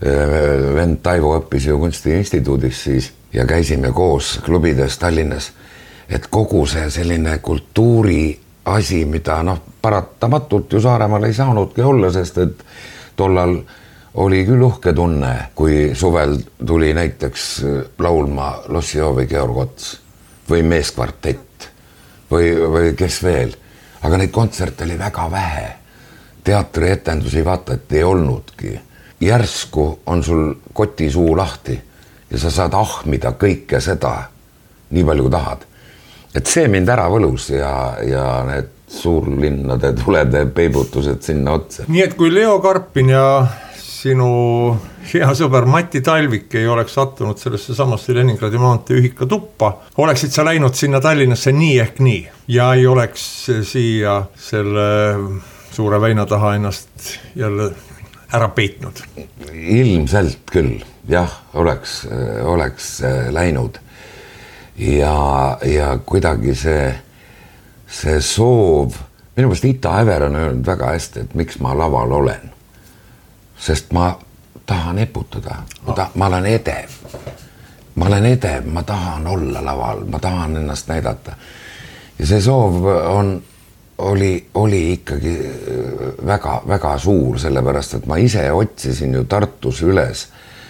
vend Taivo õppis ju kunstiinstituudis siis ja käisime koos klubides Tallinnas, et kogu see selline kultuuri asi, mida noh, paratamatult ju Saaremaal ei saanudki olla, sest et tollal oli küll uhke tunne, kui suvel tuli näiteks laulma Lossioovi Georg Ots või Meeskvartett või, või kes veel, aga neid kontserte oli väga vähe. Teatrietendusi vaata, et ei olnudki. Järsku on sul koti suu lahti ja sa saad ahmida kõike seda nii palju kui tahad. Et see mind ära võlus ja, ja need suurlinnade tulede peibutused sinna otsa. Nii et kui Leo Karpin ja sinu hea sõber Mati Talvik ei oleks sattunud sellesse samasse Leningradi maantee ühika tuppa, oleksid sa läinud sinna Tallinnasse nii ehk nii ja ei oleks siia selle suure väina taha ennast jälle ära peitnud? Ilmselt küll, jah, oleks, oleks läinud ja, ja kuidagi see, see soov, minu meelest Ita Äver on öelnud väga hästi, et miks ma laval olen. Sest ma tahan eputada, ma, ta, ma olen edev, ma olen edev, ma tahan olla laval, ma tahan ennast näidata. Ja see soov on, oli, oli ikkagi väga, väga suur, sellepärast, et ma ise otsisin ju Tartus üles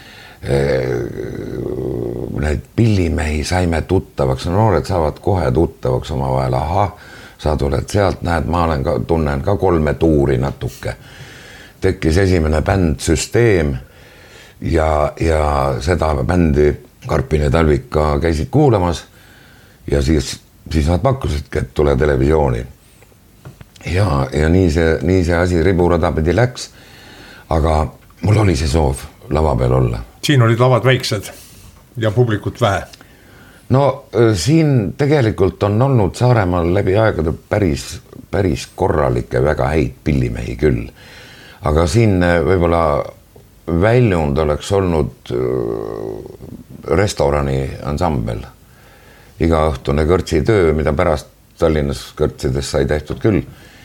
neid pillimehi, saime tuttavaks, noored saavad kohe tuttavaks oma vahel, aha, sa tuled sealt, näed, ma olen ka, tunnen ka kolme tuuri natuke. Tekkis esimene bänd Süsteem ja, ja seda bändi Karpin ja Talvik ka käisid kuulamas ja siis, siis nad pakkusidki, et tule televisiooni. Ja, ja nii see, nii see asi riburada pidi läks, aga mul oli see soov lava peal olla. Siin olid lavad väiksed ja publikut vähe. No siin tegelikult on olnud Saaremaal läbi aegade päris, päris korralikke, väga häid pillimehi küll. Aga siin võib-olla väljund oleks olnud restorani ansambel. Iga õhtune kõrtsitöö, mida pärast Tallinnas kõrtsides sai tehtud küll.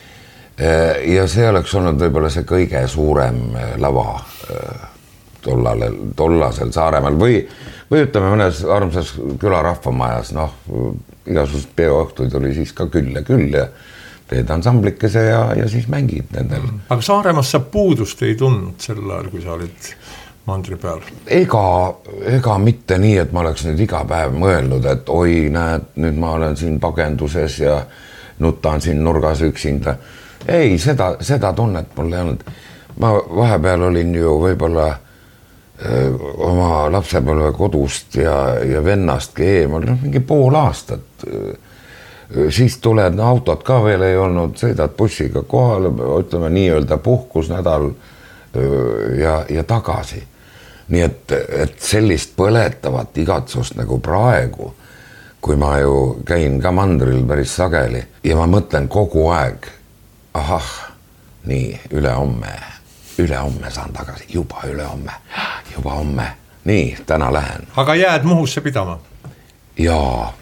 Ja see oleks olnud võib-olla see kõige suurem lava tollal, tollasel Saaremaal või, või ütleme mõnes armsas külarahvamajas, noh, igasugused peoõhtuid oli siis ka küll ja küll ja teed ansamblikese ja, ja siis mängid nendel. Aga Saaremaas sa puudust ei tundnud sel ajal, kui sa olid mandri peal? Ega, ega mitte nii, et ma oleks nüüd iga päev mõelnud, et oi, näed, nüüd ma olen siin pagenduses ja nutan siin nurgas üksinda. Ei, seda, seda tunnet mul ei olnud. Ma vahepeal olin ju võib-olla öö, oma lapsepõlve kodust ja, ja vennastki eemal, mingi pool aastat. Siis tuled, no autod ka veel ei olnud, sõidad bussiga kohale, ütleme nii-öelda puhkusnädal ja, ja tagasi. Nii et, et sellist põletavat igatsust nagu praegu, kui ma ju käin ka mandril päris sageli ja ma mõtlen kogu aeg, ahah, nii, üle homme, üle homme saan tagasi, juba üle homme, juba homme, nii, täna lähen. Aga jääd Muhusse pidama? Jaa.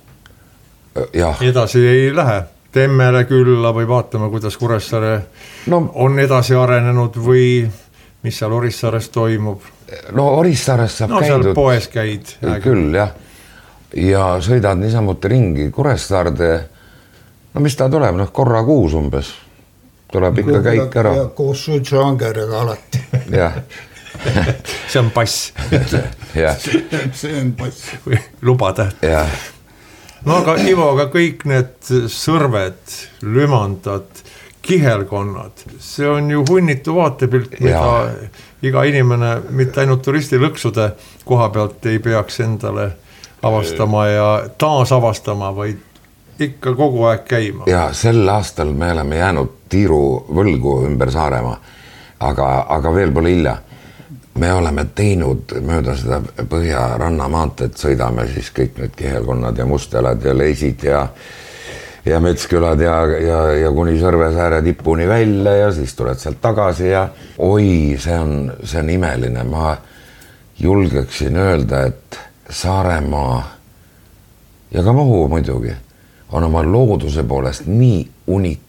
Ja. Edasi ei lähe Temmele külla või vaatame, kuidas Kuressaare no, on edasi arenenud või mis seal Orissaares toimub? No Orissaares saab no, käidud. No seal poes käid. Küll, jah. Ja sõidad niisamuti ringi Kuressaarde, no mis ta tuleb, noh korra kuus umbes. Tuleb ikka käik ära. Ja koos suitsuangeriga alati. Jah. See on pass. Jah. See on pass. Lubatäht. Jah. No aga Ivo, aga kõik need sõrved, lümandad, kihelkonnad, see on ju hunnitu vaatepilt, mida iga inimene, mitte ainult turistilõksude koha pealt ei peaks endale avastama ja taas avastama, vaid ikka kogu aeg käima. Ja sel aastal me oleme jäänud tiiru võlgu ümber Saaremaa, aga, aga veel pole hilja. Me oleme teinud mööda seda Põhja-Ranna maanteed, sõidame siis kõik need kihelkonnad ja Mustjalad ja Leisid ja, ja Metskülad ja, ja, ja kuni Sõrvesääre tipuni välja ja siis tuled sealt tagasi ja oi, see on, see on imeline. Ma julgeksin öelda, et Saaremaa ja ka Muhu muidugi on oma looduse poolest nii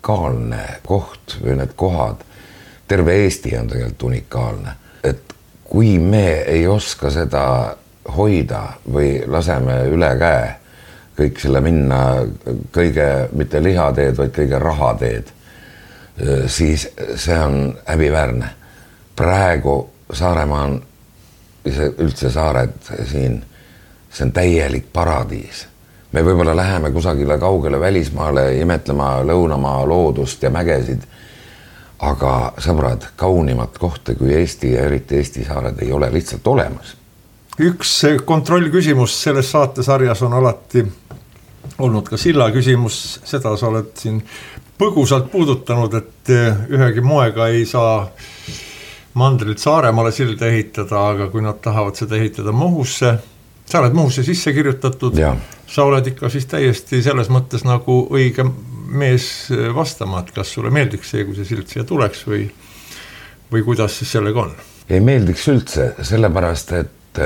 unikaalne koht või need kohad. Terve Eesti on tegelikult unikaalne, et kui me ei oska seda hoida või laseme üle käe kõik selle minna kõige, mitte lihateed, vaid kõige rahateed, siis see on häbiväärne. Praegu Saaremaa on, üldse saared siin, see on täielik paradiis. Me võib-olla läheme kusagile kaugele välismaale imetlema lõunamaa loodust ja mägesid, aga sõbrad, kaunimat kohta kui Eesti ja eriti Eesti saared ei ole lihtsalt olemas. Üks kontrollküsimus selles saatesarjas on alati olnud ka silla küsimus, seda sa oled siin põgusalt puudutanud, et ühegi moega ei saa mandrilt Saaremaale silda ehitada, aga kui nad tahavad seda ehitada Muhusse, sa oled Muhusse sisse kirjutatud, ja. Sa oled ikka siis täiesti selles mõttes nagu õige mees vastama, et kas sulle meeldiks see, kui see sild siia tuleks või, või kuidas siis sellega on? Ei meeldiks üldse, sellepärast, et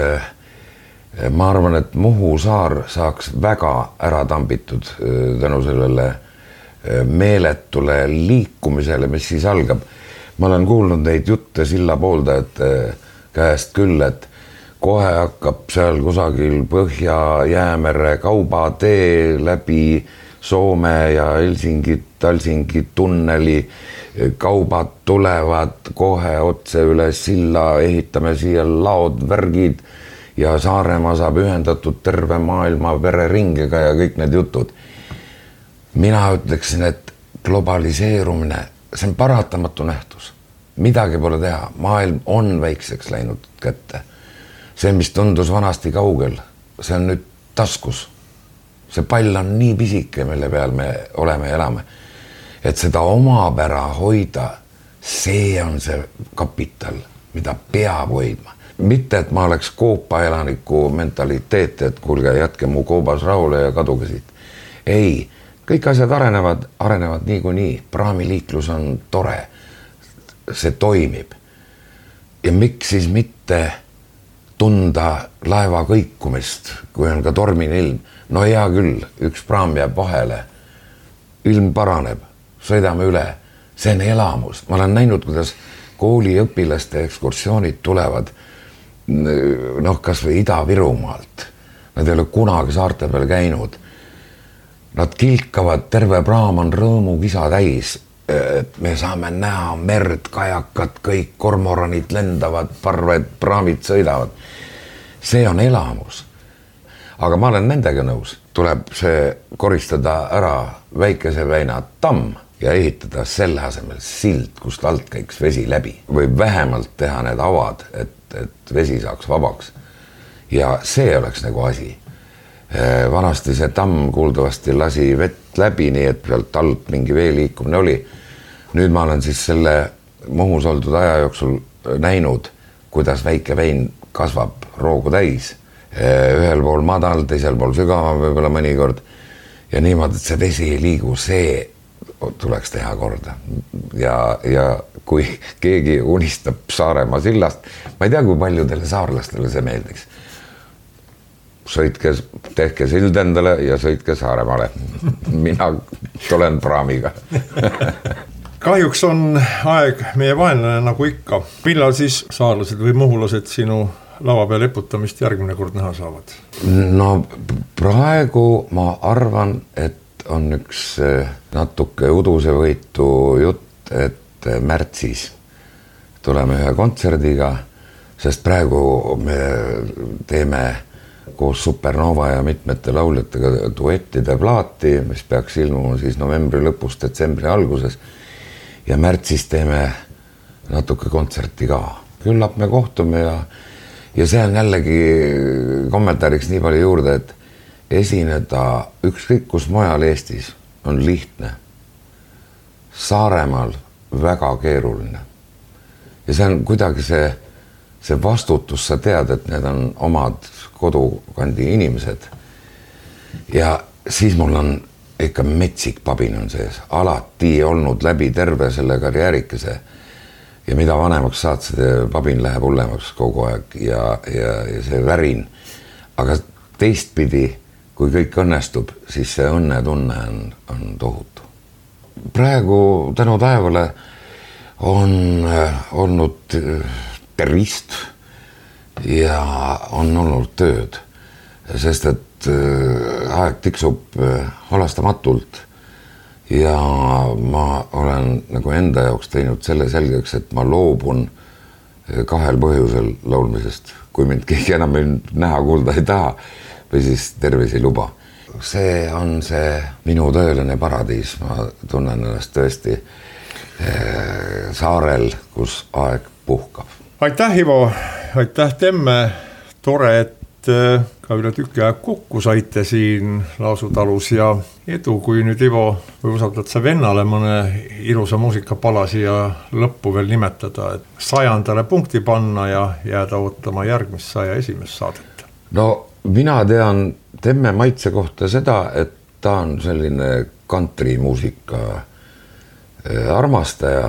ma arvan, et Muhu saar saaks väga ära tambitud tänu sellele meeletule liikumisele, mis siis algab. Ma olen kuulnud neid jutte silla pooldajate käest küll, et kohe hakkab seal kusagil Põhja-Jäämere kaubatee läbi Soome ja Helsingi, Talsingi tunneli, kaubad tulevad kohe otse üle silla, ehitame siia laod, värgid ja Saaremaa saab ühendatud terve maailma vereringega ja kõik need jutud. Mina ütleksin, et globaliseerumine, see on paratamatu nähtus. Midagi pole teha, maailm on väikseks läinud kätte. See, mis tundus vanasti kaugel, see on nüüd taskus. See pall on nii pisike, mille peal me oleme ja elame. Et seda omapära hoida, see on see kapital, mida peab hoidma. Mitte, et ma oleks koopa elaniku mentaliteet, et kuulge, jätke mu koobas rahule ja kaduge siit. Ei, kõik asjad arenevad, arenevad nii kui nii. Praamiliiklus on tore. See toimib. Ja miks siis mitte tunda laeva kõikumist, kui on ka tormine ilm? No hea küll, üks praam jääb vahele. Ilm paraneb, sõidame üle. See on elamus. Ma olen näinud, kuidas kooliõpilaste ekskursioonid tulevad noh, kas või Ida-Virumaalt. Nad ei ole kunagi saarte peal käinud. Nad kilkavad, terve praam on rõõmu kisa täis. Et me saame näha merd, kajakad, kõik kormoranid lendavad, parved, praamid sõidavad. See on elamus. Aga ma olen nendega nõus. Tuleb see koristada ära Väikese väina tamm ja ehitada selle asemel sild, kust alt käiks vesi läbi. Või vähemalt teha need avad, et, et vesi saaks vabaks. Ja see oleks nagu asi. Vanasti see tamm kuuldavasti lasi vett läbi, nii et pealt alt mingi vee liikumine oli. Nüüd ma olen siis selle Muhus oldud aja jooksul näinud, kuidas Väike vein kasvab roogu täis. Ühel pool madal, teisel pool sügavam võib-olla mõnikord. Ja niimoodi, et see vesi ei liigu, see tuleks teha korda. Ja, ja kui keegi unistab Saaremaa sillast, ma ei tea, kui paljudele saarlastele see meeldiks. Sõitke, tehke sild endale ja sõitke Saaremaale. Mina tulen praamiga. Kahjuks on aeg meie vaenlane nagu ikka. Millal siis saarlased või muhulased sinu lava peal eputamist järgmine kord näha saavad? No praegu ma arvan, et on üks natuke udusevõitu jutt, et märtsis tuleme ühe kontserdiga, sest praegu me teeme koos Supernova ja mitmete lauljatega duettide plaati, mis peaks ilmuma siis novembri lõpus, detsembri alguses. Ja märtsis teeme natuke kontserti ka. Küllap me kohtume ja, ja see on jällegi kommentaariks nii palju juurde, et esineda ükskõik kus mujal Eestis on lihtne. Saaremaal väga keeruline. Ja see on kuidagi see, see vastutus, sa tead, et need on omad kodukandi inimesed. Ja siis mul on ikka metsik pabin on sees, alati olnud läbi terve selle karjäärikese ja mida vanemaks saad, see pabin läheb hullemaks kogu aeg ja, ja, ja see värin. Aga teistpidi, kui kõik õnnestub, siis see õnnetunne on, on tohutu. Praegu tänu taevale on olnud tervist ja on olnud tööd, sest et aeg tiksub halastamatult ja ma olen nagu enda jaoks teinud selle selgeks, et ma loobun kahel põhjusel laulmisest, kui mind keegi enam näha kuulda ei taha või siis tervis ei luba. See on see minu tõeline paradiis, ma tunnen ennast tõesti saarel, kus aeg puhkab. Aitäh, Ivo, aitäh, Temme, tore, et ka üle tükki aeg kokku saite siin Laasutalus ja edu, kui nüüd, Ivo, või usaldad sa vennale mõne ilusa muusikapala siia lõppu veel nimetada, et sajandale punkti panna ja jääda ootama järgmist saja esimest saadet. No mina tean Temme maitse kohta seda, et ta on selline kantrimuusika armastaja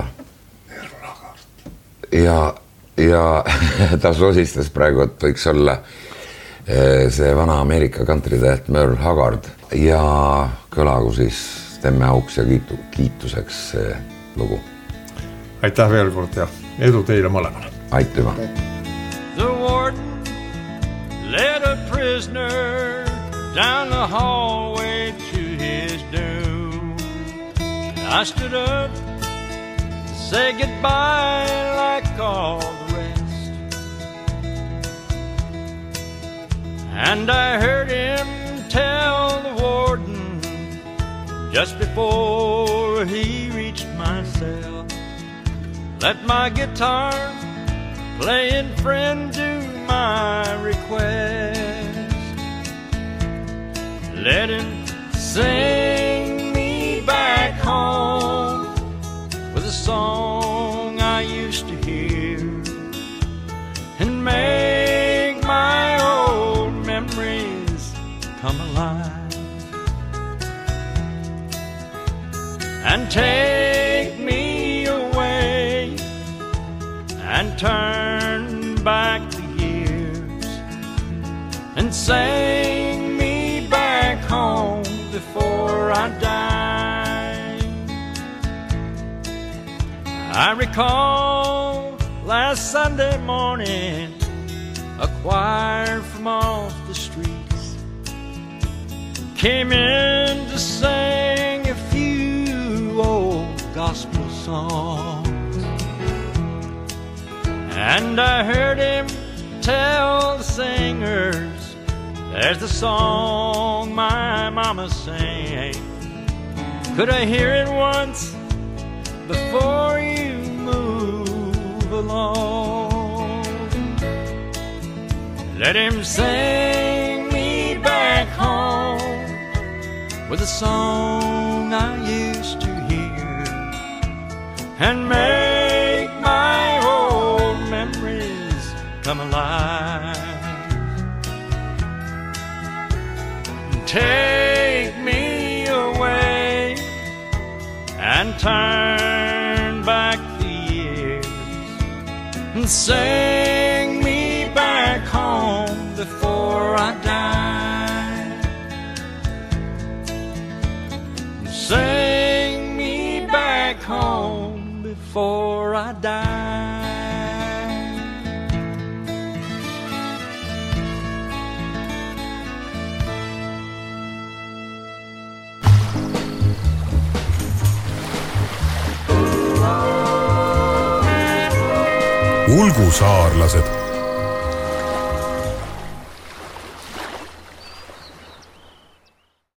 ja, ja ta sosistas praegu, et võiks olla see vana Ameerika kantritäht Merle Haggard ja kõlagu siis Temme auks ja kiitu, kiituseks see lugu. Aitäh veel kord ja edu teile mõlemale. Aitüma. The warden led a prisoner down the hallway to his doom. And I stood up to say goodbye like all the rest. And I heard him tell the warden just before he reached my cell, let my guitar playing friend do my request. Let him sing me back home with a song I used to hear and make my old memories come alive and take me away and turn back the years and sing me back home before I die. I recall last Sunday morning a choir from off the streets came in to sing a few old gospel songs, and I heard him tell the singers, there's the song my mama sang. Could I hear it once before you move along? Let him sing me back home with a song I used to hear and make my old memories come alive. Take me away and turn back the years and sing me back home before I die. Sing me back home before I die. Ulgusaarlased